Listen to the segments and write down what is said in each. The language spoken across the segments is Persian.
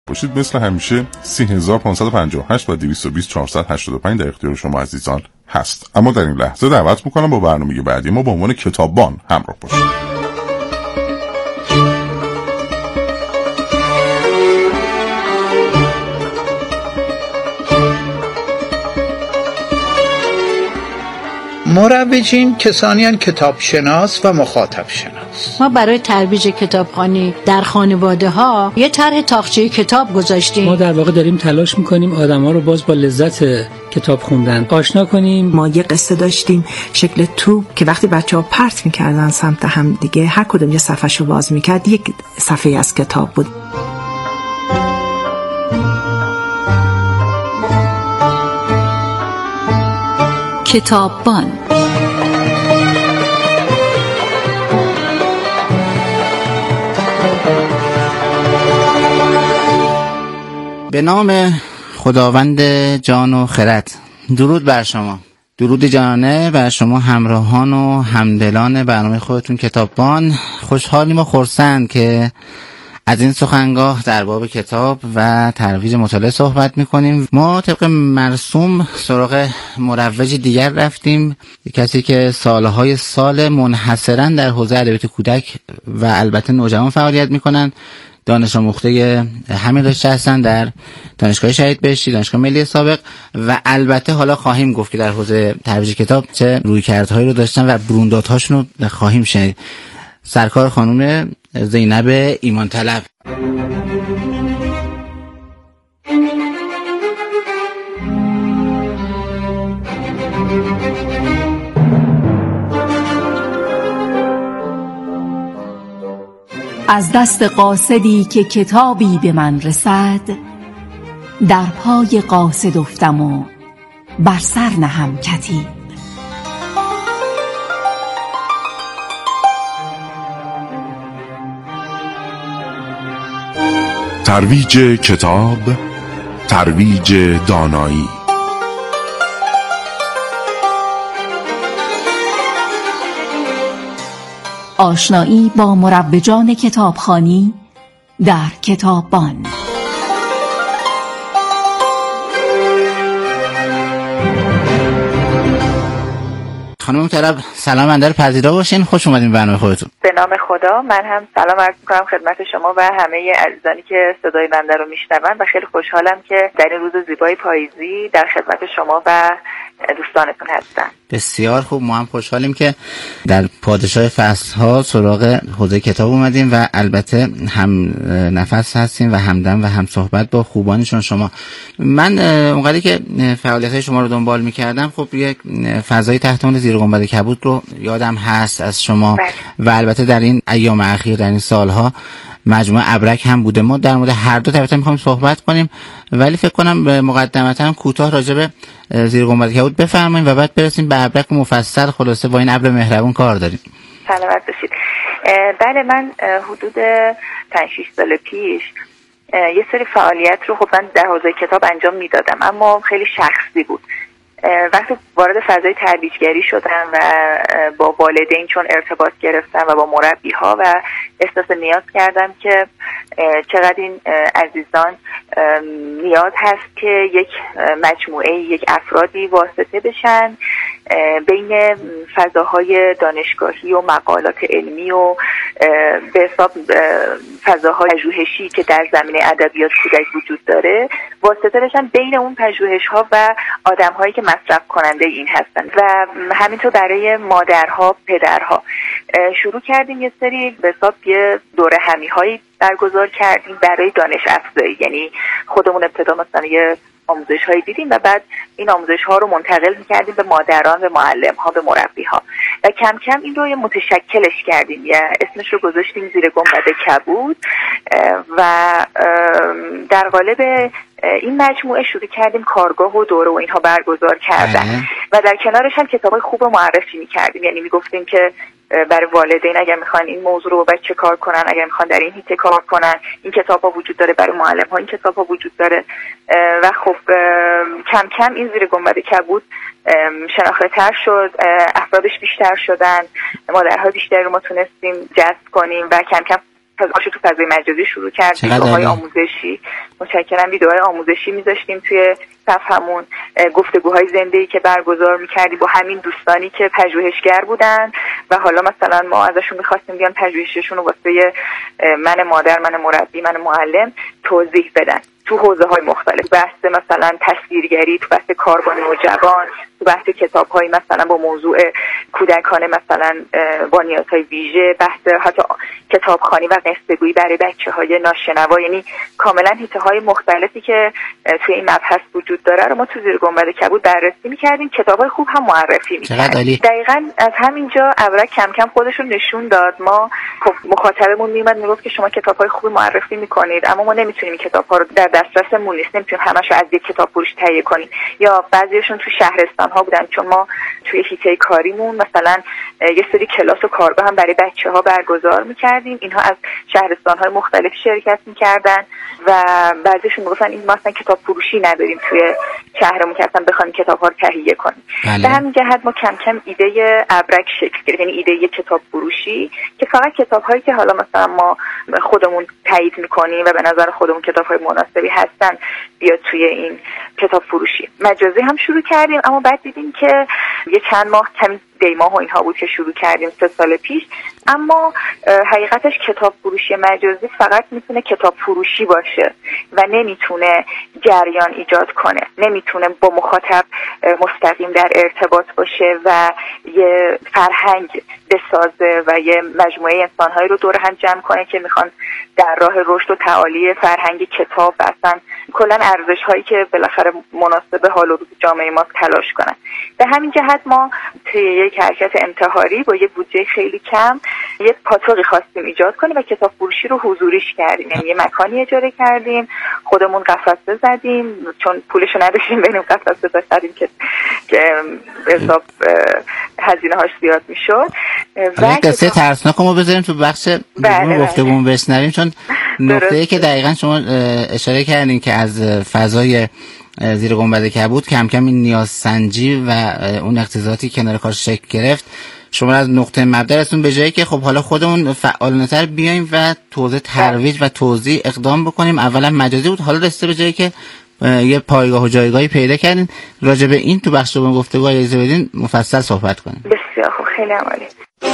باشید. مثل همیشه 3558 و 220 485 در اختیار شما عزیزان هست. اما در این لحظه دعوت میکنم با برنامه بعدی ما با عنوان کتاببان همراه باشید. مروجین کسانی هستند کتاب شناس و مخاطب شناس. ما برای ترویج کتابخوانی در خانواده ها یه طرح تاقچه کتاب گذاشتیم. ما در واقع داریم تلاش میکنیم آدما رو باز با لذت کتاب خوندن آشنا کنیم. ما یه قصه داشتیم شکل توپ که وقتی بچه‌ها پرت میکردن سمت هم دیگه هر کدوم یه صفحه‌شو باز میکرد یک صفحه از کتاب بود. کتاببان. به نام خداوند جان و خرد. درود بر شما، درود جانانه بر شما همراهان و همدلان برنامه خودتون کتاببان. خوشحالیم و خرسند که از این سخنگاه در باب کتاب و ترویج مطالعه صحبت میکنیم. ما طبق مرسوم سراغ مروج دیگر رفتیم، کسی که سالهای سال منحصرا در حوزه ادبیات کودک و البته نوجوان فعالیت میکنن. دانش آموخته همین رشته هستن در دانشگاه شهید بهشتی، دانشگاه ملی سابق، و البته حالا خواهیم گفت که در حوزه ترویج کتاب چه رویکردهایی رو داشتن و بروندادهاشون رو خواهیم شنید. سرکار خانم زینب ایمان طلب. از دست قاصدی که کتابی به من رسد، در پای قاصد افتم و بر سر نهم کتیب. ترویج کتاب، ترویج دانایی. آشنایی با مروجان کتابخوانی در کتاببان. خانم طلب سلام اندر پذیرا باشین، خوش اومدین برنامه خودتون. به نام خدا. من هم سلام عرض می‌کنم خدمت شما و همه عزیزانی که صدای بنده رو میشنون و خیلی خوشحالم که در این روز زیبای پاییزی در خدمت شما و دوستانتون هستم. بسیار خوب، ما هم خوشحالیم که در پادشاه فصل‌ها سراغ حوزه کتاب اومدیم و البته هم نفس هستیم و همدم و هم صحبت با خوبانشون شما. من اونقدری که فعالیت‌های شما رو دنبال می‌کردم، خب یک فضای تحت عنوان زیر گنبد کبود رو یادم هست از شما و البته در این ایام اخیر در این سال‌ها مجموعه ابرک هم بوده. ما در مورد هر دو طبعا می‌خوایم صحبت کنیم، ولی فکر کنم مقدمتاً کوتاه راجع به زیر گنبد کبود بفرمایید و بعد برسیم به ابرک مفصل. خلاصه با این ابر مهربون کار داریم. سلامت باشید. بله، من حدود 5-6 سال پیش یه سری فعالیت رو خب من در حوزه کتاب انجام میدادم، اما خیلی شخصی بود. وقتی وارد فضای ترویجگری شدم و با والدین چون ارتباط گرفتم و با مربی‌ها و احساس نیاز کردم که چقدر این عزیزان نیاز هست که یک مجموعه، یک افرادی واسطه بشن بین فضاهای دانشگاهی و مقالات علمی و به حساب فضاهای پژوهشی که در زمینه ادبیات کودک وجود داره، واسطه بشن بین اون پژوهش‌ها و آدم‌هایی که مصرف کننده این هستن. و همینطور برای مادرها، پدرها شروع کردیم یه سری به حساب یه دوره همی‌هایی برگزار کردیم برای دانش افزایی. یعنی خودمون ابتدا مثلا یه آموزش‌هایی دیدیم و بعد این آموزش‌ها رو منتقل می‌کردیم به مادران، به معلم‌ها، به مربی‌ها و کم کم این رو یه متشکلش کردیم، یا اسمش رو گذاشتیم زیر گنبد کبود و در قالب این مجموعه شروع کردیم کارگاه و دوره و اینها برگزار کردن و در کنارش هم کتابای خوب رو معرفی می‌کردیم. یعنی می‌گفتیم که برای والدین اگر میخوان این موضوع رو بچه کار کنن، اگر میخوان در این حیطه کار کنن، این کتاب ها وجود داره. برای معلم ها این کتاب ها وجود داره و خب کم کم این زیر گنبد کبود شناخته تر شد، افرادش بیشتر شدن، مادرها بیشتر رو ما تونستیم جذب کنیم و کم کم تو فضای مجازی شروع کردیم، ویدیوهای آموزشی. متشکرم. ویدیوهای آموزشی میذاشتیم توی صفحمون، گفتگوهای زنده‌ای که برگزار می‌کردیم با همین دوستانی که پژوهشگر بودن و حالا مثلا ما ازشون می‌خواستیم بیان پژوهششون رو واسه من مادر، من مربی، من معلم توضیح بدن تو حوزه‌های مختلف، بحث مثلا تصویرگری، تو بحث کاربن نوجوان، تو بحث کتاب‌های مثلا با موضوع کودکان مثلا با نیازهای ویژه، بحث حتی کتابخوانی و قصه‌گویی برای بچه‌های ناشنوا، یعنی کاملا حیطه‌های مختلفی که توی این مبحث وجود داره رو ما تو زیر گنبد کبود بررسی می‌کردیم، کتاب‌های خوب هم معرفی می‌کردیم. دقیقاً از همینجا ابرک کم کم خودشون نشون داد. ما خب مخاطبمون میومد میگفت که شما کتاب‌های خوب معرفی می‌کنید، اما ما نمی‌تونیم کتاب‌ها رو در دسترسمون نیست، نمی‌تونیم همه‌شو از یک کتاب فروش تهیه کنیم، یا بعضیشون تو شهرستان‌ها بودن، چون ما توی حیطه کاریمون مثلا یه سری کلاس و کارگاه هم برای بچه‌ها برگزار می‌کردیم. اینها از شهرستان‌های مختلف شرکت می‌کردن و بعضیشون میگفتن این ما اصلا کتاب فروشی نداریم توی شهرمون که اصلا بخوایم کتاب‌ها رو تهیه کنیم. به همین جهت ما کم کم ایده ابرک شکل گرفت، یعنی ایده کتاب فروشی که فقط کتاب‌هایی که حالا مثلا ما خودمون تایید می‌کنیم و به نظر خودمون کتاب‌های مناسبی هستن بیاد توی این کتاب فروشی. مجازی هم شروع کردیم، اما بعد دیدیم که یه چند ماه کمی دیماه و اینها بود که شروع کردیم 3 سال پیش، اما حقیقتش کتاب فروشی مجازی فقط میتونه کتاب فروشی باشه و نمیتونه جریان ایجاد کنه، نمیتونه با مخاطب مستقیم در ارتباط باشه و یه فرهنگ بسازه و یه مجموعه انسان‌هایی رو دور هم جمع کنه که میخوان در راه رشد و تعالی فرهنگ کتاب و اصلا کلا ارزش‌هایی که بالاخره مناسب حال و روز جامعه ما تلاش کنن. به همین جهت ما توی یک حرکت انتحاری با یه بودجه خیلی کم یه پاتوقی خواستیم ایجاد کنیم و کتاب فروشی رو حضوریش کردیم، یعنی یه مکانی اجاره کردیم، خودمون قفسه زدیم چون پولشو نداشتیم بریم قفسه بخریم که حساب هزینه‌هاش زیاد میشد. و قصه ترسناک ما بذاریم تو بخش دوم گفتگومون بشنویم، چون نکته‌ای که دقیقاً شما اشاره کردین که از فضای زیر گنبد کبود کم کم این نیازسنجی و اون اقتضاعاتی کنار کار شکل گرفت، شما از نقطه مبدأتون به جایی که خب حالا خودمون فعالانه‌تر بیایم و توضیح ترویج و توضیح اقدام بکنیم، اولا مجازی بود، حالا رسیده به جایی که یه پایگاه و جایگاهی پیدا کردین. راجع به این تو بخش دوم گفتگو اجازه بدین مفصل صحبت کنیم. بسیار خوب، خیلی عالی.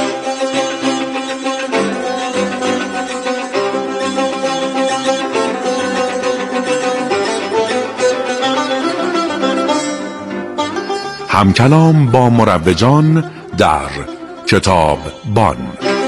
همکلام با مروجان در کتاب بان.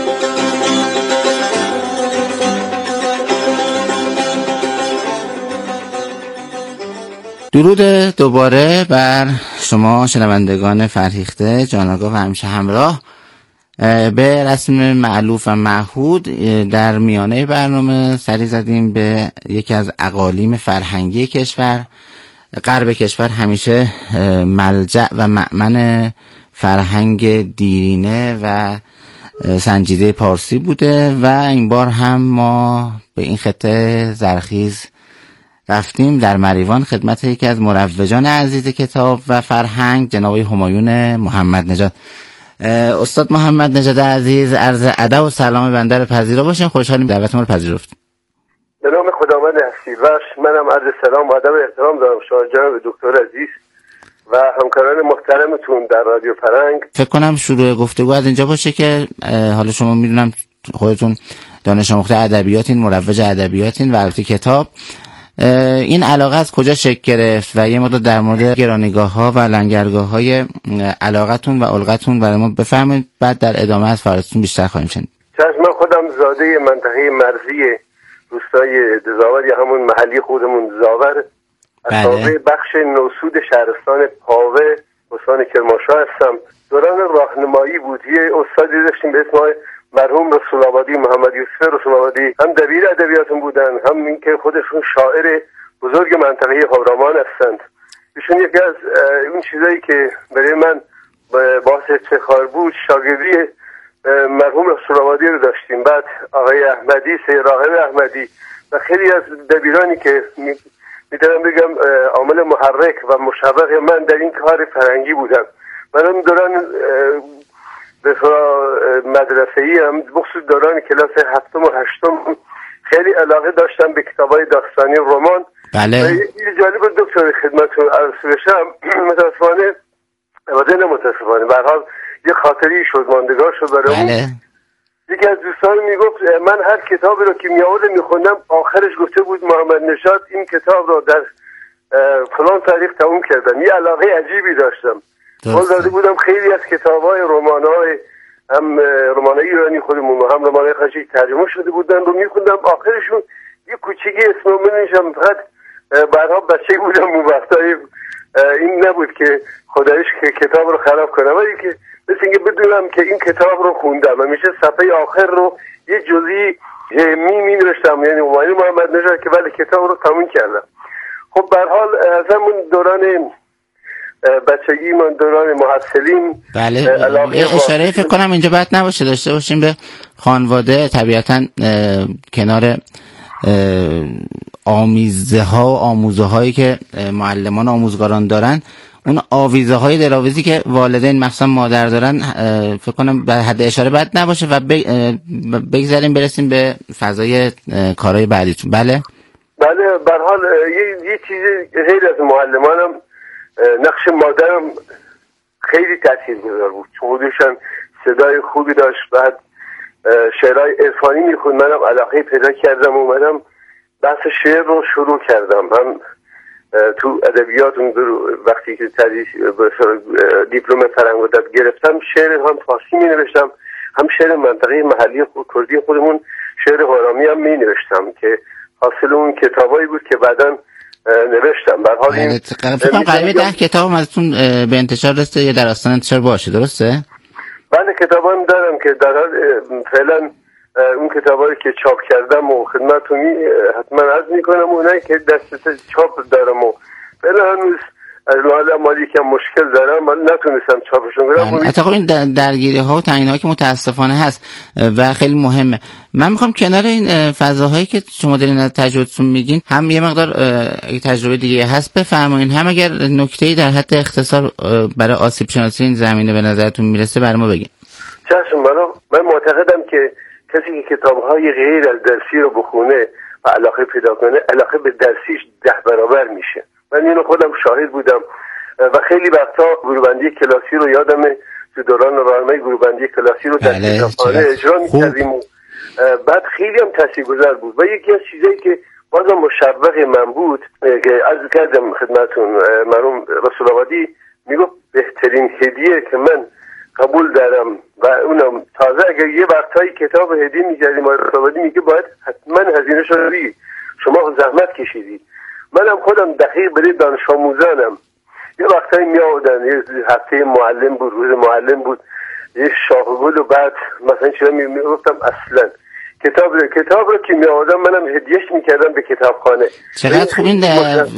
درود دوباره بر شما شنوندگان فرهیخته، جانآگاه و همیشه همراه. به رسم مألوف و معهود در میانه برنامه سری زدیم به یکی از اقالیم فرهنگی کشور. غرب کشور همیشه ملجأ و مأمن فرهنگ دیرینه و سنجیده پارسی بوده و این بار هم ما به این خطه زرخیز رفتیم در مریوان خدمت یکی از مروجان عزیز کتاب و فرهنگ، جناب همایون محمد نژاد. استاد محمد نژاد عزیز، عرض ادب و سلام بنده رو پذیرا باشین. خوشحالیم دعوت ما رو پذیرفتید. به نام خداوند هستی‌بخش، منم عرض سلام و ادب و احترام دارم شما جناب دکتر عزیز و همکاران محترمتون در رادیو فرهنگ. فکر کنم شروع گفتگو از اینجا باشه که حالا شما میدونم خودتون دانش آموخته ادبیاتین، مروج ادبیاتین و البته کتاب. این علاقه از کجا شکل گرفت و یه مقدار در مورد گرانیگاه‌ها و لنگرگاه‌های علاقتون و القتون برای ما بفرمایید، بعد در ادامه از فراتون بیشتر خواهیم شنید. من خودم زاده منطقه مرزی روستای دزاور یا همون محلی خودمون دزاور از تابع بخش نوسود شهرستان پاوه استان کرمانشاه هستم. دوران راهنمایی بود، یه استادی داشتیم به اسم مرحوم رسول آبادی، محمد یوسف رسول آبادی، هم دبیر ادبیاتون بودن، هم اینکه خودشون شاعر بزرگ منطقه خاورامان هستند. ایشون یکی از اون چیزایی که برای من باعث افتخار بود شاگردی مرحوم رسول آبادی رو داشتیم. بعد آقای احمدی، سید راغب احمدی و خیلی از دبیرانی که میتونم بگم عامل محرک و مشوق من در این کار فرهنگی بودن. من اون دوران به مدرسه‌ای هم بخصوص دوران کلاس هفتم و هشتم خیلی علاقه داشتم به کتابای داستانی رمان. بله. یه جالب دکتر خدمتتون عرض بشم، متاسفانه به هر حال یه خاطری شد، ماندگار شد برام. بله. یکی از دوستان میگفت من هر کتابی رو که میآورد میخوندم آخرش گفته بود محمد نژاد این کتاب رو در فلان تاریخ تموم کردم. یه علاقه عجیبی داشتم. قول داده بودم خیلی از کتاب‌های رمان‌های هم رمان‌های ایرانی خودمون و هم رمان‌های خارجی ترجمه شده بودن رو میخوندم، آخرشون یه کوچیکی اسم رو می‌نوشتم. فقط بعدها بچه بودم اون وقتای این نبود که خدایش که کتاب رو خراب کنم، ولی که مثل اینکه بدونم که این کتاب رو خوندم. همیشه صفحه آخر رو یه جزئی می نوشتم، یعنی اومانی محمد نژاد که ولی کتاب رو تموم کردم. خب به هر حال از همون دوران بچگی من دوران محصلین بله اشاره فکر کنم اینجا باید نباشه داشته باشیم به خانواده. طبیعتا کنار آمیزه ها و آموزه هایی که معلمان و آموزگاران دارن، اون آویزه های دلاویزی که والدین مخصوصا مادر دارن فکر کنم به حد اشاره باید نباشه و بگذاریم برسیم به فضای کارهای بعدیتون. بله بله به هر حال یه چیزی غیر از معلمانم نقش مادرم خیلی تاثیرگذار بود، چون خودشم صدای خوبی داشت، بعد شعرهای عرفانی میخوند. منم علاقه پیدا کردم، اومدم بحث شعر رو شروع کردم. هم تو ادبیات وقتی که دیپلم فرهنگ و ادب گرفتم شعر هم فارسی می نوشتم، هم شعر منطقه محلی کردی خودمون شعر هرامی هم می نوشتم که حاصل اون کتابایی بود که بعداً نوشتم. به حال این فکر کنم 10 کتاب ازتون به انتشار رسیده یا در آستانه انتشار باشه، درسته؟ بله کتابام دارم که در حال فعلا اون کتابایی که چاپ کردم و خدمتتون حتما عرض میکنم، اونایی که دست چاپ دارم و فعلا هنوز حالا مالی که مشکل دارم ولی نتونستم چاپشون کنم. اتفاقا این درگیری ها و تعیین ها که متاسفانه هست و خیلی مهمه. من میخوام کنار این فضاهایی که شما دارین از تجربتون میگین هم یه مقدار تجربه دیگه هست بفرمایید، هم اگر نکته‌ای در حد اختصار برای آسیب شناسی این زمینه به نظرتون میرسه برای ما بگین. چشم. من معتقدم که کسی که کتاب‌های غیر از درسی رو بخونه و علاقه پیدا کنه، علاقه به درسیش 10 برابر میشه. من اینو خودم شاهد بودم و خیلی وقتا گروه‌بندی کلاسی رو یادمه تو دوران راهنمای گروه‌بندی کلاسی رو در کتابخانه اجرا می‌کردیم و بعد خیلی هم تاثیرگذار بود. و یکی از چیزایی که بازم مشوق من بود که عرض کردم خدمتتون، مرحوم رسول آبادی میگفت بهترین هدیه که من قبول دارم و اونم تازه اگر یه وقتایی کتاب هدیه می‌کردیم رسول آبادی میگه باید حتما هزینه‌شو رو بگی، شما زحمت کشیدی. منم خودم دقیق برای دانش آموزانم یه وقتایی می آوردن، یه هفته معلم بود، روز معلم بود، یه شاخگل و بعد مثلا چرا می گفتم اصلا کتاب رو که می آوردم منم هدیهش میکردم به کتابخانه. چقدر خوب این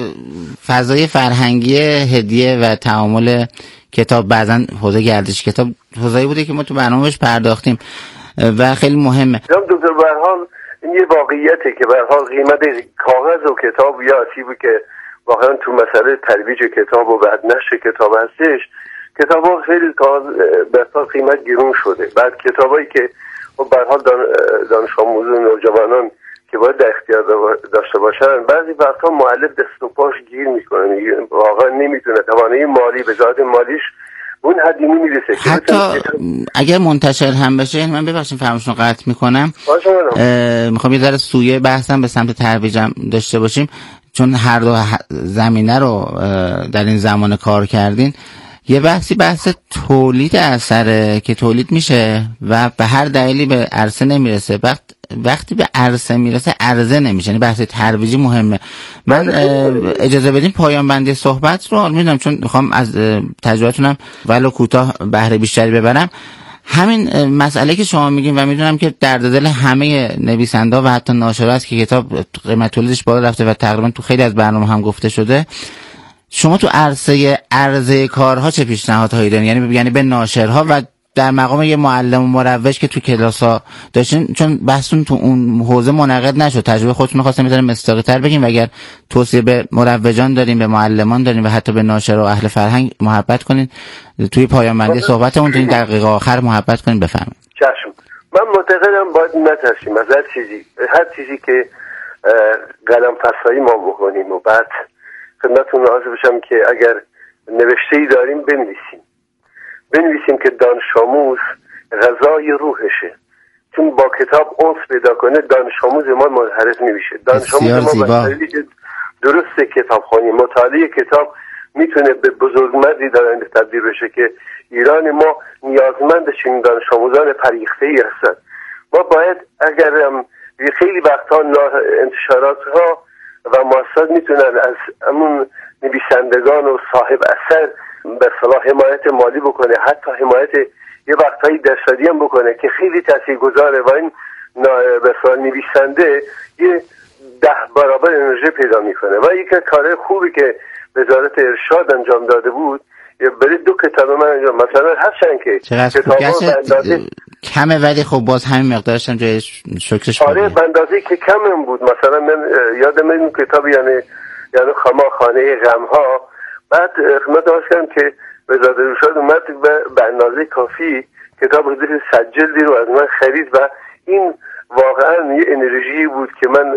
فضای فرهنگی هدیه و تعامل کتاب، بعضا حوزه گردش کتاب حوزه‌ای بوده که ما تو برنامه‌اش پرداختیم و خیلی مهمه. دکتر به هر حال این یه واقعیته که به هر حال قیمت کاغذ و کتاب یا آسیبی که واقعا تو مسئله ترویج کتاب و بعد نشر کتاب هستش، کتابا خیلی به اصل قیمت گرون شده. بعد کتابایی که به هر حال دانش آموزان و جوانان که باید در اختیار داشته باشن، بعضی وقتا مؤلف دست و پاش گیر میکنه، واقعا نمیتونه توانایی مالی به ذات مالیش اون حدی نمیرسه. حتی اگر منتشر هم بشه، من ببخشید فرمایشتون قطع میکنم، میخوام یه ذره سویه بحثم به سمت ترویجم داشته باشیم، چون هر دو زمینه رو در این زمان کار کردین. یه بحث تولید اثره که تولید میشه و به هر دلیلی به عرصه نمیرسه. وقتی به عرصه میرسه عرضه نمیشه، یعنی بحث ترویجی مهمه. من اجازه بدین پایان بندی صحبت رو میدونم، چون میخوام از تجربتونم ولو کوتاه بهره بیشتری ببرم. همین مسئله که شما میگین و میدونم که درد دل همه نویسنده و حتی ناشرا است که کتاب قیمت تولیدش بالا رفته و تقریبا تو خیلی از برنامه هم گفته شده. شما تو عرضه کارها چه پیشنهادهایی دارین؟ یعنی به ناشرها و در مقام یه معلم و مروج که تو کلاس‌ها داشتین، چون بحثتون تو اون حوزه منعقد نشد، تجربه خودتون رو خواستم می‌ذارم مستقی‌تر بگیم و اگر توصیه به مروجان داریم، به معلمان داریم و حتی به ناشر و اهل فرهنگ محبت کنین توی پایان بندی صحبتمون، تو این دقیقه آخر محبت کنین. بفرمایید. چشم. من معتقدم باید نترسیم از هر چیزی که قلم فسایی ما بکنیم و بعد خدمتتون عرض بشم که اگر نوشته‌ای داریم بنویسیم که دانش آموز غذای روحشه، چون با کتاب انس پیدا کنه دانش آموز ما منحرف نمیشه. دانش آموز ما وسایلی که درست کتابخوانی، مطالعه کتاب میتونه به بزرگمردی دارنده تبدیل بشه که ایران ما نیازمند چنین دانش آموزان فریخته‌ای هستند. ما باید اگر خیلی وقتها انتشارات ها و مؤسسات میتونن از همون نویسندگان و صاحب اثر به صلاح حمایت مالی بکنه، حتی حمایت یه وقتهایی درصدی هم بکنه که خیلی تاثیرگذاره و این به صلاح نویسنده یه 10 برابر انرژی پیدا میکنه. و یک کار خوبی که وزارت ارشاد انجام داده بود، برای 2 کتاب من انجام، مثلا هرچند که کتابا کمه ولی خب باز همین مقدارش هم جای شکرش آره به اندازه‌ای که کم بود. مثلا من یادم این کتاب یعنی خانه غم‌ها، بعد خدمت عرض کردم که وزارت ارشاد اومد به اندازه کافی کتاب حدود 100 جلدی رو از من خرید و این واقعا یه انرژی بود که من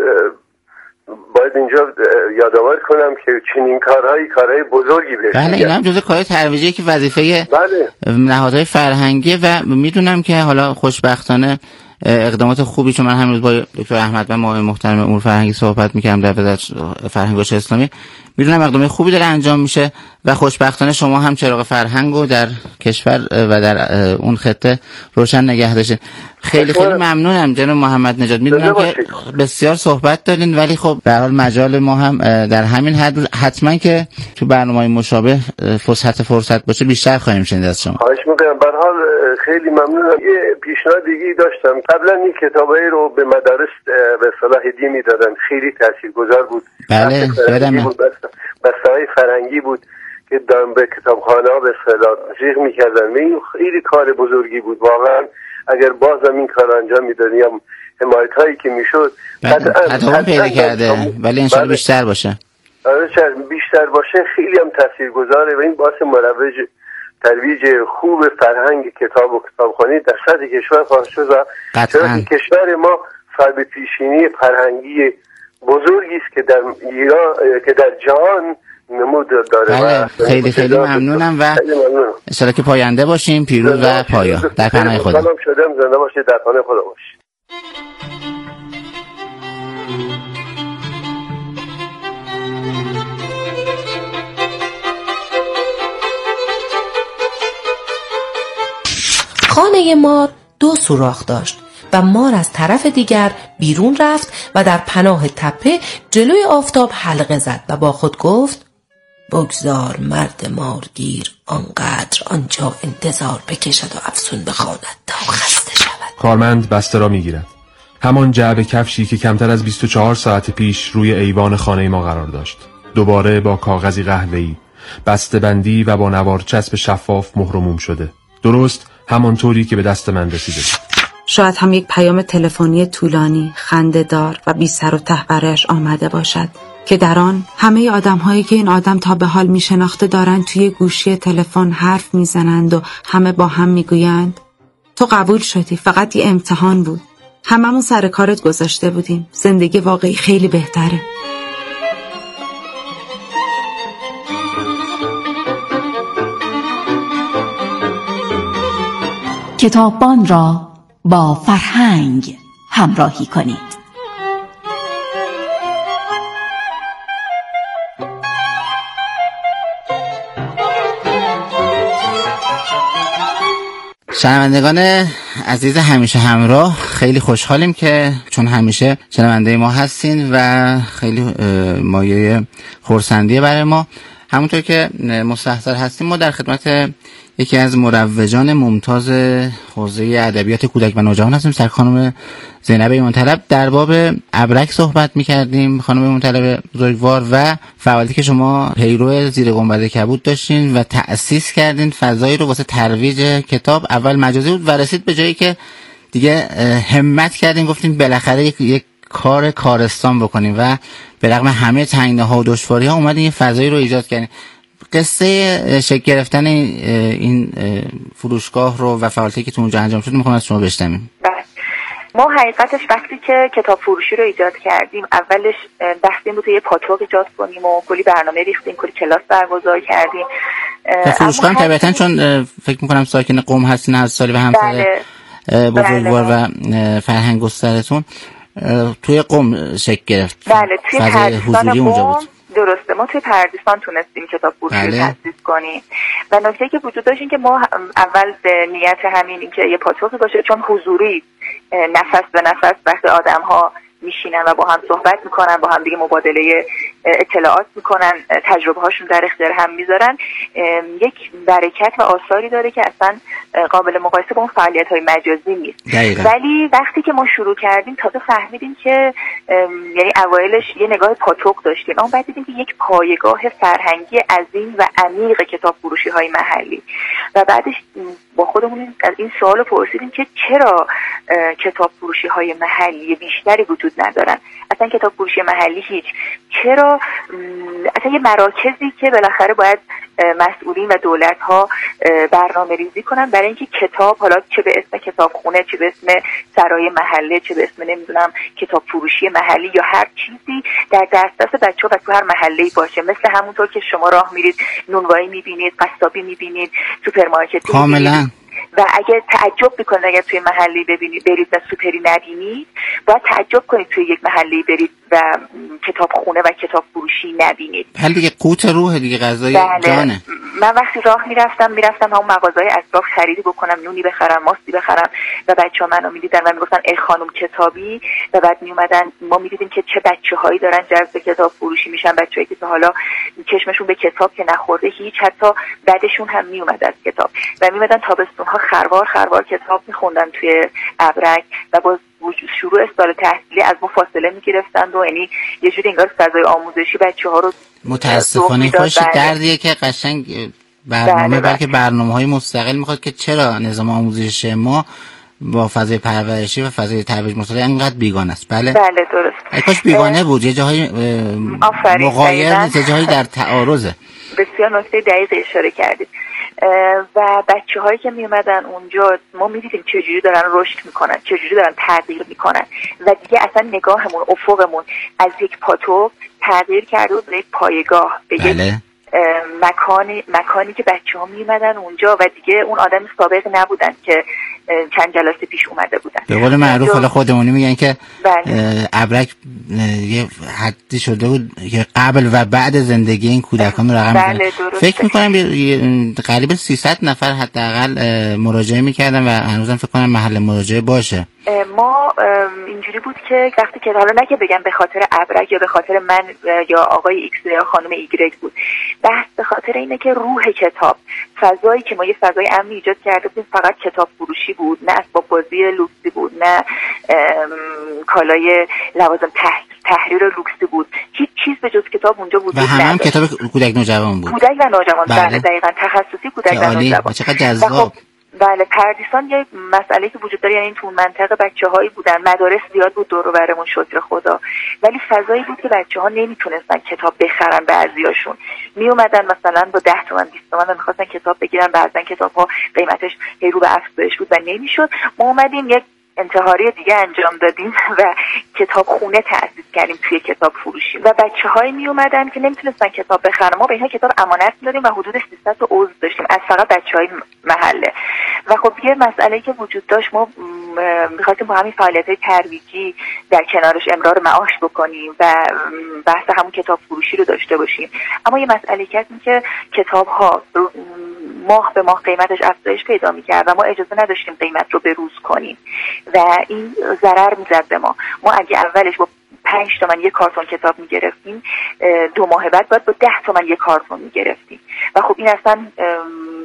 باید اینجا یادآور کنم که چنین کارهای بزرگی بشه. بله این هم جزء کارهای ترویجی که وظیفه نهادهای فرهنگی و میدونم که حالا خوشبختانه اقدامات خوبی، چون من همین روز با دکتر احمد و معاون محترم امور فرهنگی صحبت می‌کردم در وزارت فرهنگ و اسلامی، میدونم اقدامات خوبی داره انجام میشه و خوشبختانه شما هم چراغ فرهنگو در کشور و در اون خطه روشن نگه داشتین. خیلی ممنونم جناب محمد نژاد. میدونم که بسیار صحبت دارین ولی خب به هر حال مجال ما هم در همین حد، حتما که تو برنامه‌های مشابه فرصت باشه بیشتر خواهیم شنید از شما. خواهش می‌کنم. به هر حال خیلی ممنونم. یه پیشنهاد دیگه داشتم. قبلا این کتابایی رو به مدارس به اصطلاح هدیه میدادن، خیلی تاثیرگذار بود. بله یادمه. بسته‌های فرنگی بود که به کتابخانه‌ها به اصطلاح تشویق می‌کردن. این خیلی کار بزرگی بود واقعا. اگر بازم این کار انجام میدادیم، حمایت‌هایی که میشد قطعا پیدا کرده ولی ان شاءالله بیشتر باشه. آره بیشتر باشه خیلی هم تاثیرگذاره و این باعث ترویج خوب فرهنگ کتاب و کتابخوانی در سطح کشور خواهد شد و کشور ما صاحب پیشینی فرهنگی بزرگی است که در ایران که در جهان نمود داره. بله خیلی ممنونم و ان شاءالله که پاینده باشیم، پیروز و پایا. در پناه خدا. سلام شدم، زنده باشید، در پناه خدا باشید. خانه مار 2 سوراخ داشت و مار از طرف دیگر بیرون رفت و در پناه تپه جلوی آفتاب حلقه زد و با خود گفت: بگذار مرد مارگیر آنقدر آنجا انتظار بکشد و افسون بخواند تا خسته شود. کارمند بسته را میگیرد. همان جعبه کفشی که کمتر از 24 ساعت پیش روی ایوان خانه ما قرار داشت، دوباره با کاغذی قهوه‌ای، بسته بندی و با نوار چسب شفاف مهر و موم شده، درست همانطوری که به دست من رسیده بود. شاید هم یک پیام تلفنی طولانی، خنده‌دار و بی سر و ته برایش آمده باشد که در آن همه آدم‌هایی که این آدم تا به حال می‌شناخته دارند توی گوشی تلفن حرف می‌زنند و همه با هم می‌گویند: تو قبول شدی، فقط یه امتحان بود. هممون سر کارت گذاشته بودیم. زندگی واقعی خیلی بهتره. کتاببان را با فرهنگ همراهی کنید. شنوندگان عزیز همیشه همراه، خیلی خوشحالیم که چون همیشه شنونده ما هستین و خیلی مایه خرسندیه برای ما. همونطور که مستحضر هستیم ما در خدمت یکی از مروجان ممتاز حوزه ادبیات کودک و نوجوان هستیم. سر خانم زینب ایمانطلب در باب ابرک صحبت می‌کردیم، خانم ایمانطلب بزرگوار، و فعالیتی که شما پیرو زیر گنبد کبود داشتین و تأسیس کردین فضایی رو واسه ترویج کتاب. اول مجازی بود و رسید به جایی که دیگه همت کردین، گفتین بالاخره یک کار کارستان بکنیم و به رغم همه تنگناها و دشواری‌ها اومدین یه فضایی رو ایجاد کردین. قصه شکل گرفتن این فروشگاه رو و فعالیتی که تو اونجا انجام شد میخوام از شما بشنویم. ما حقیقتش وقتی که کتاب فروشی رو ایجاد کردیم، اولش بحث این بود یه پاتوق ایجاد کنیم و کلی برنامه ریختیم، کلی کلاس برگزار کردیم. فروشگاه هم طبیعتاً چون فکر میکنم ساکن قم هستین هر سالی و همسر بزرگوار و فرهنگ گسترتون توی قم شکل گرفت. بله، توی فضای حضوری اونجا بود. درسته، ما توی پردیسان تونستیم کتاب فروشی رو تأسیس کنیم و نکته که وجود داشت این که ما اول به نیت همین که یه پاتوقی باشه، چون حضوری نفس به نفس وقتی آدم ها میشینن و با هم صحبت میکنن، با هم دیگه مبادله اطلاعات میکنن، تجربه هاشون در اختیار هم میذارن، یک برکت و آثاری داره که اصلا قابل مقایسه با اون فعالیت های مجازی نیست. ولی وقتی که ما شروع کردیم تازه فهمیدیم که یعنی اوایلش یه نگاه پاتوق داشتیم، اما بعد دیدیم که یک پایگاه فرهنگی عظیم و عمیق کتاب فروشی های محلی و بعدش با خودمون از این سوال پرسیدیم که چرا کتاب فروشی های محلی بیشتری وجود ندارن، اصلا کتاب فروشی محلی هیچ، چرا اصلا یه مراکزی که بالاخره باید مسئولین و دولت ها برنامه ریزی کنن برای اینکه کتاب، حالا چه به اسم کتابخونه، چه به اسم سرای محله، چه به اسم نمیدونم کتاب فروشی محلی یا هر چیزی در دسترس بچه‌ها و تو هر محله‌ای باشه، مثل همونطور که شما راه میرید نونوایی میبینید، قصابی میبینید، سوپرمارکتی کاملا. و اگه تعجب میکنید اگر توی محله ببینید برید و سوپری نبینید، باید تعجب کنید توی یک محله برید و کتابخونه و کتاب فروشی نبینید. حالا دیگه قوت روح دیگه، غذای جانه. من وقتی راه میرفتم همون مغازهای اطراف خریدی بکنم، نونی بخرم، ماستی بخرم و بچه‌ها منو میدیدن و میگفتن ای خانم کتابی، و بعد میومدن ما میدیدیم که چه بچه‌هایی دارن جذب کتاب فروشی میشن، بچه‌ای که تا حالا چشمشون به کتاب که نخورده هیچ، حتی بعدشون هم میومد از کتاب و میومدن تابستون‌ها خروار کتاب میخوندن توی ابرک و با شروع سال تحصیلی از ما فاصله میگرفتند و یعنی یه جوری انگار فضای آموزشی بچه‌ها رو متاسفانه خوش دردیه که قشنگ برنامه بلکه برنامه‌های مستقل میخواد که چرا نظام آموزشی ما با فضای پرورشی و فضای ترویج مطالعه انقدر بیگانه است. بله درست. کاش بیگانه بود، یه جاهای مغایر نیست، یه جاهای در تعارضه. بسیار نکته دقیق اشاره کردید. و بچه‌هایی که میومدن اونجا ما می‌دیدیم چجوری دارن رشد میکنن، چجوری دارن تغییر میکنن و دیگه اصلا نگاهمون، افقمون از یک پاتوق تغییر کرده به یک پایگاه، به یک مکانی که بچه‌ها میومدن اونجا و دیگه اون آدم سابق نبودن که چند جلسه پیش اومده بودن. به قول معروف حالا خودمونی میگن که ابرک یه حدی شده بود که قبل و بعد زندگی این کودکان رو رقم فکر میکنم قریب 300 نفر حداقل مراجعه میکردن و هنوزم فکر کنم محل مراجعه باشه. ما اینجوری بود که وقتی که حالا نه که بگم به خاطر ابرک یا به خاطر من یا آقای ایکس یا خانم ایگرگ بود، بحث به خاطر اینه که روح کتاب، فضایی که ما یه فضای امن ایجاد کرده بودیم فقط کتاب فروشی بود، نه اسباب بازی لوکسی بود، نه کالای لوازم تحریر لوکسی بود، هیچ چیز به جز کتاب اونجا وجود نداشت. و هم کتاب کودک نوجوان بود. کودک و نوجوان، بله دقیقاً تخصصی کودک و نوجوان. چقدر جذاب. بله، پردیسان یه مسئله که وجود داره، یعنی این تو منطقه بچه‌هایی بودن، مدارس زیاد بود دور و برمون شکر خدا، ولی فضایی بود که بچه‌ها نمیتونستن کتاب بخرن، بعضیاشون می اومدن مثلا با 10 تومن 20 تومن می‌خواستن کتاب بگیرن، بعضن کتاب‌ها قیمتش رو به افزایش بود و نمیشد. ما اومدیم یک انتحاری دیگه انجام دادیم و کتابخونه تأسیس کردیم توی کتاب فروشی و بچه‌هایی می اومدن که نمیتونستن کتاب بخرن، ما به اینها کتاب امانت میدادیم و حدود 300 تا عضو داشتیم از فقط بچه‌های محله. و خب یه مسئله‌ای که وجود داشت، ما می‌خواستیم با همین فعالیت‌های ترویجی در کنارش امرار معاش بکنیم و بحث همون کتاب فروشی رو داشته باشیم، اما یه مسئله که این که کتاب‌ها ماه به ماه قیمتش افزایش پیدا می‌کرد و ما اجازه نداشتیم قیمت رو بروز کنیم و این ضرر می‌زد به ما. ما اگه اولش با 5 تومن یک کارتون کتاب می‌گرفتیم، 2 ماه بعد باید با 10 تومن یک کارتون می‌گرفتیم و خب این اصلا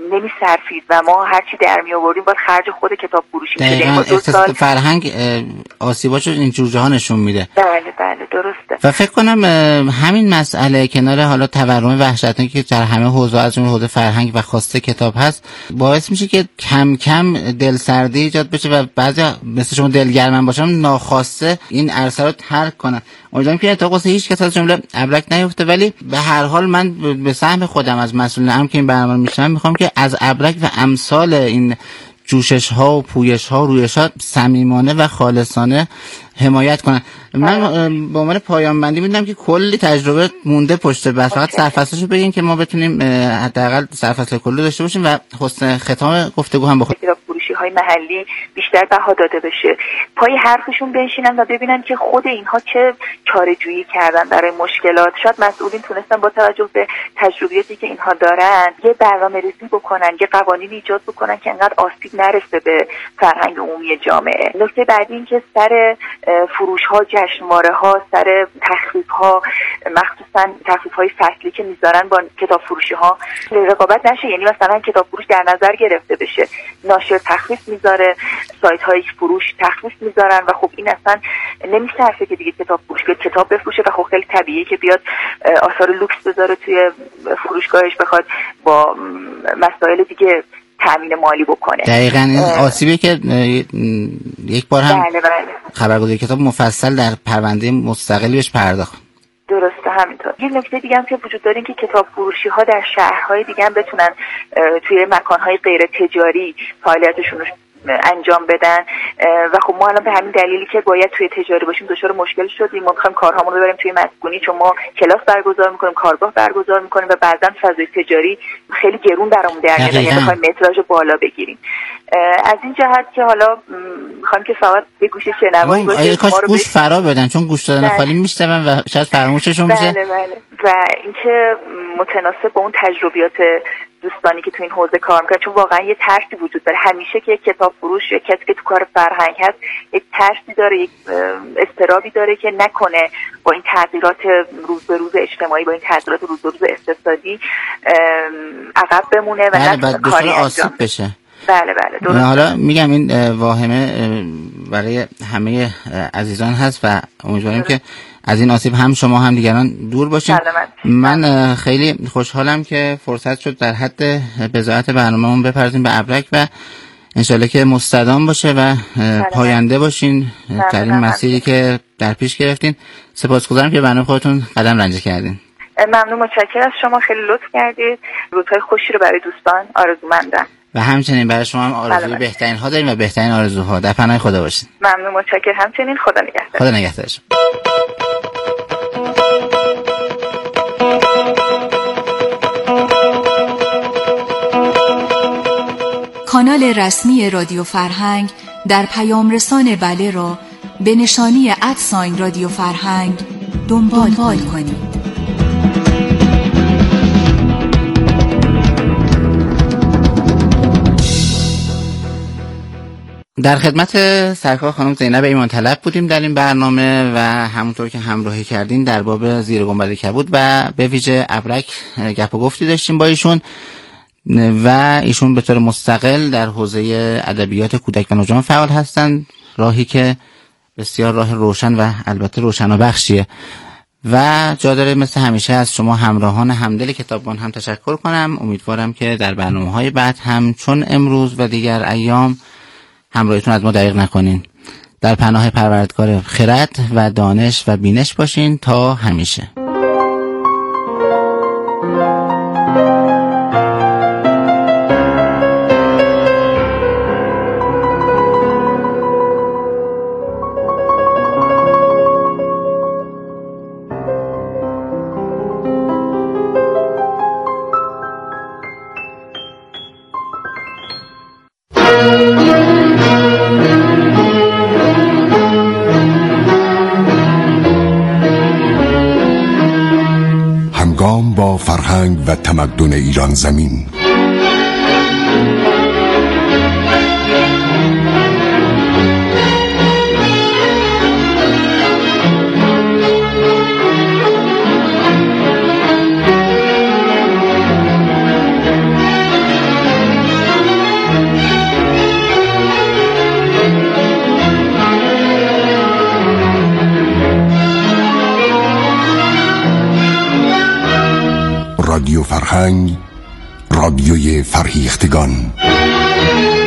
نمی‌صرفید و ما هرچی در می آوردیم باید خرج خود کتاب فروشی می‌شدیم. اقتصاد فرهنگ آسیباشو این جور جاها نشون میده. بله درسته. و فکر کنم همین مسئله کنار حالا تورم وحشتناکی که در همه حوزه از جمله حوزه فرهنگ و خواسته کتاب هست باعث میشه که کم کم دلسردی ایجاد بشه و بعضی مثل شما دلگرم باشم ناخواسته این عرصه رو ترک کنن. امیدوارم که اتفاق واسه هیچ کس از جمله ابرک نیفته، ولی به هر حال من به سهم خودم از مسئولین امر که این برنامه رو میشنم میخوام که از ابرک و امثال این جوشش ها و پویش ها و رویش ها صمیمانه و خالصانه حمایت کنن. من به عنوان پایان بندی میدونم که کلی تجربه مونده پشت بحث، فقط سرفصلشو بگین که ما بتونیم حداقل سرفصل کلی داشته باشیم و حسن ختام گفتگو هم بخواد. فروشی های محلی بیشتر بها داده بشه، پای حرفشون بنشینن و ببینن که خود اینها چه چاره‌جویی کردن برای مشکلات. شاید مسئولین تونستن با توجه به تجربیاتی که اینها دارن یه برنامه‌ریزی بکنن، یه قوانین ایجاد بکنن که انقدر آسیب نرسه به فرهنگ عمومی جامعه. نکته بعدی این که سر فروش ها، جشنواره ها، سر تخفیف ها، مخصوصا تخفیف های فصلی که میذارن با کتاب فروشی ها رقابت نشه. یعنی مثلا کتاب فروش در نظر گرفته بشه، ناشر تخفیف میذاره، سایت های فروش تخفیف میذارن و خب این اصلا نمیصرفه که دیگه کتاب فروش بیاد کتاب بفروشه و خب خیلی طبیعیه که بیاد آثار لوکس بذاره توی فروشگاهش، بخواد با مسائل دیگه تامین مالی بکنه. دقیقاً این آسیبی که یک بار هم بله. خبرگزاری کتاب مفصل در پرونده مستقلی بهش پرداخت. درسته همینطور. یه نکته دیگه هم که وجود داره این که کتاب فروشی ها در شهرهای دیگه هم بتونن توی مکانهای غیر تجاری فعالیتشون رو انجام بدن و خب ما الان به همین دلیلی که باید توی تجاری باشیم دچار مشکل شدیم. ما می‌خوایم کارهامون رو ببریم توی مسکونی، چون ما کلاس برگزار می‌کنیم، کارگاه برگزار می‌کنیم و بعضا فضای تجاری خیلی گرون برامون در میاد، یعنی می‌خوایم متراژ بالا بگیریم. از این جهت که حالا می‌خوایم که فقط به گوش شنوایی باشه، کاش گوش فرا بدن، چون گوش دادن خالی میشنون و شاید فراموششون میشه. بله. و اینکه متناسب با اون تجربیات دوستانی که تو این حوزه کار میکنن، چون واقعا یه ترسی وجود داره. همیشه که یک کتاب فروش یا کسی که تو کار فرهنگ هست یک ترسی داره، یک اضطرابی داره که نکنه با این تغییرات روز به روز اجتماعی، با این تغییرات روز به روز اقتصادی عقب بمونه و نه کاری آسیب بشه. بله درست. حالا میگم این واهمه برای همه عزیزان هست و امیدواریم که از این آسیب هم شما هم دیگران دور باشین. من خیلی خوشحالم که فرصت شد در حد بضاعت برنامه‌مون بپردازیم به ابرک و انشالله که مستدام باشه و پاینده باشین در این مسیری که در پیش گرفتین. سپاسگزارم که برنامه خودتون قدم رنجه کردین. ممنون، متشکرم از شما، خیلی لطف کردید. روزهای خوشی رو برای دوستان آرزومندم و همچنین برای شما هم آرزوی بهترین ها داریم و بهترین آرزوها. در پناه خدا باشین. ممنون، متشکرم. همچنین خدا نگهدار. خدا نگهدار. کانال رسمی رادیو فرهنگ در پیام رسان بله را به نشانی @رادیو فرهنگ دنبال کنید. در خدمت سرکار خانم زینب ایمان طلب بودیم در این برنامه و همونطور که همراهی کردین در باب زیر گنبد کبود و به ویژه ابرک گپ و گفتی داشتیم با ایشون و ایشون به طور مستقل در حوزه ادبیات کودک و نوجوان فعال هستند، راهی که بسیار راه روشن و البته روشنابخشیه و جا داره مثل همیشه از شما همراهان همدل کتاببان هم تشکر کنم. امیدوارم که در برنامه‌های بعد هم چون امروز و دیگر ایام همراهیتون از ما دریغ نکنین. در پناه پروردگار خرد و دانش و بینش باشین تا همیشه. با فرهنگ و تمدن ایران زمین. فرهنگ، رادیوی فرهیختگان.